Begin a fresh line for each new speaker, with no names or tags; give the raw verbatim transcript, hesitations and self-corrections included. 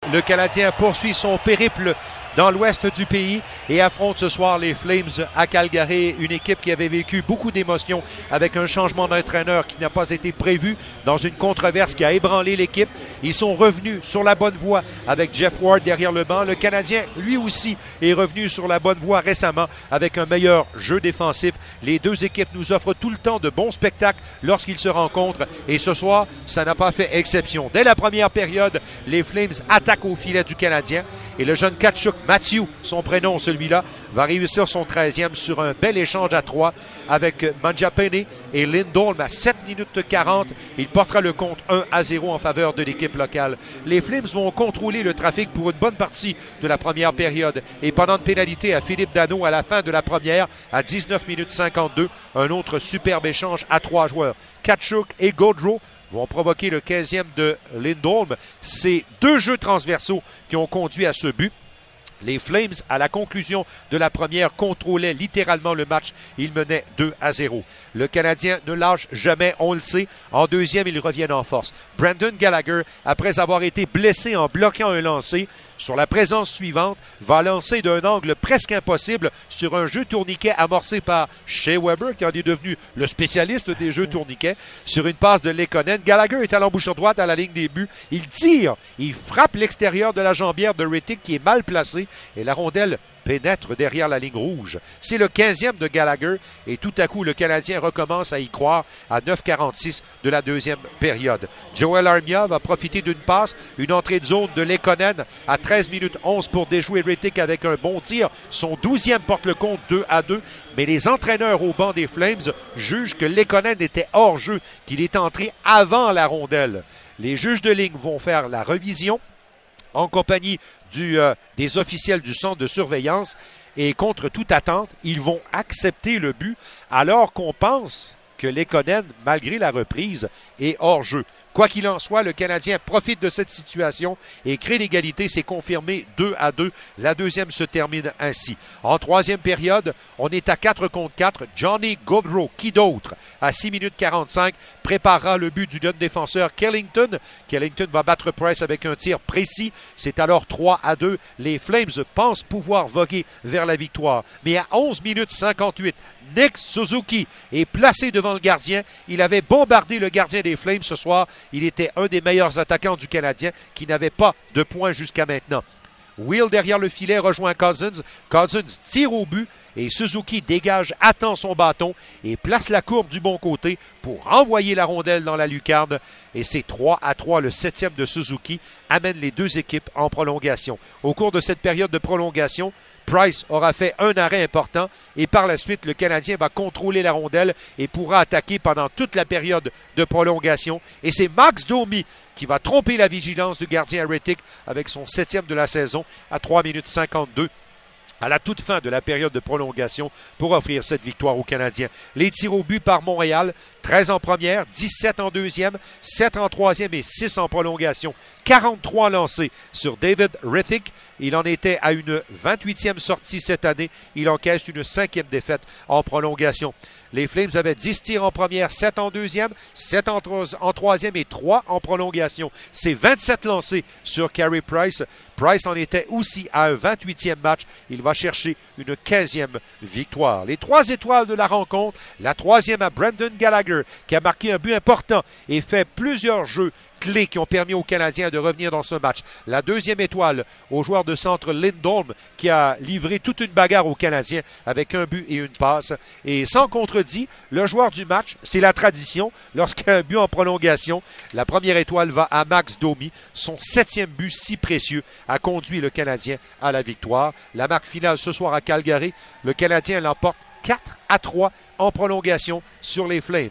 le Canadien poursuit son périple dans l'ouest du pays et affronte ce soir les Flames à Calgary, une équipe qui avait vécu beaucoup d'émotions avec un changement d'entraîneur qui n'a pas été prévu dans une controverse qui a ébranlé l'équipe. Ils sont revenus sur la bonne voie avec Jeff Ward derrière le banc. Le Canadien, lui aussi, est revenu sur la bonne voie récemment avec un meilleur jeu défensif. Les deux équipes nous offrent tout le temps de bons spectacles lorsqu'ils se rencontrent et ce soir, ça n'a pas fait exception. Dès la première période, les Flames attaquent au filet du Canadien et le jeune Tkachuk, Matthew, son prénom celui-là, va réussir son treizième sur un bel échange à trois avec Mangiapane et Lindholm à sept minutes quarante. Il portera le compte un à zéro en faveur de l'équipe locale. Les Flames vont contrôler le trafic pour une bonne partie de la première période et pendant une pénalité à Philippe Danault à la fin de la première à dix-neuf minutes cinquante-deux, un autre superbe échange à trois joueurs. Tkachuk et Gaudreau vont provoquer le quinzième de Lindholm. C'est deux jeux transversaux qui ont conduit à ce but. Les Flames, à la conclusion de la première, contrôlaient littéralement le match. Ils menaient deux à zéro. Le Canadien ne lâche jamais, on le sait. En deuxième, ils reviennent en force. Brendan Gallagher, après avoir été blessé en bloquant un lancer, sur la présence suivante, va lancer d'un angle presque impossible sur un jeu tourniquet amorcé par Shea Weber, qui en est devenu le spécialiste des jeux tourniquets, sur une passe de Lekonen. Gallagher est à l'embouchure droite à la ligne des buts. Il tire, il frappe l'extérieur de la jambière de Rittich qui est mal placé et la rondelle pénètre derrière la ligne rouge. C'est le quinzième de Gallagher et tout à coup, le Canadien recommence à y croire à neuf quarante-six de la deuxième période. Joel Armia va profiter d'une passe, une entrée de zone de Lekonen à treize minutes onze pour déjouer Rittich avec un bon tir. Son douzième porte le compte deux à deux, mais les entraîneurs au banc des Flames jugent que Lekonen était hors jeu, qu'il est entré avant la rondelle. Les juges de ligne vont faire la revision en compagnie du, euh, des officiels du centre de surveillance et contre toute attente, ils vont accepter le but alors qu'on pense que Lekonen, malgré la reprise, est hors jeu. Quoi qu'il en soit, le Canadien profite de cette situation et crée l'égalité. C'est confirmé deux à deux. La deuxième se termine ainsi. En troisième période, on est à quatre contre quatre. Johnny Gaudreau, qui d'autre, à six minutes quarante-cinq, préparera le but du jeune défenseur Kellington. Kellington va battre Price avec un tir précis. C'est alors trois à deux. Les Flames pensent pouvoir voguer vers la victoire. Mais à onze minutes cinquante-huit, Nick Suzuki est placé devant le gardien. Il avait bombardé le gardien des Flames ce soir. Il était un des meilleurs attaquants du Canadien qui n'avait pas de points jusqu'à maintenant. Will derrière le filet rejoint Cousins. Cousins tire au but et Suzuki dégage à temps son bâton et place la courbe du bon côté pour envoyer la rondelle dans la lucarne. Et c'est trois à trois. Le septième de Suzuki amène les deux équipes en prolongation. Au cours de cette période de prolongation, Price aura fait un arrêt important et par la suite, le Canadien va contrôler la rondelle et pourra attaquer pendant toute la période de prolongation. Et c'est Max Domi qui va tromper la vigilance du gardien Rittich avec son septième de la saison à trois minutes cinquante-deux. À la toute fin de la période de prolongation pour offrir cette victoire aux Canadiens. Les tirs au but par Montréal, treize en première, dix-sept en deuxième, sept en troisième et six en prolongation. quarante-trois lancés sur David Rittich. Il en était à une vingt-huitième sortie cette année. Il encaisse une cinquième défaite en prolongation. Les Flames avaient dix tirs en première, sept en deuxième, sept en, tro- en troisième et trois en prolongation. C'est vingt-sept lancés sur Carey Price. Price en était aussi à un vingt-huitième match. Il va chercher une quinzième victoire. Les trois étoiles de la rencontre, la troisième à Brendan Gallagher qui a marqué un but important et fait plusieurs jeux clés qui ont permis aux Canadiens de revenir dans ce match. La deuxième étoile au joueur de centre Lindholm qui a livré toute une bagarre aux Canadiens avec un but et une passe. Et sans contredit, le joueur du match, c'est la tradition. Lorsqu'il y a un but en prolongation, la première étoile va à Max Domi. Son septième but si précieux a conduit le Canadien à la victoire. La marque finale ce soir à Calgary, le Canadien l'emporte quatre à trois en prolongation sur les Flames.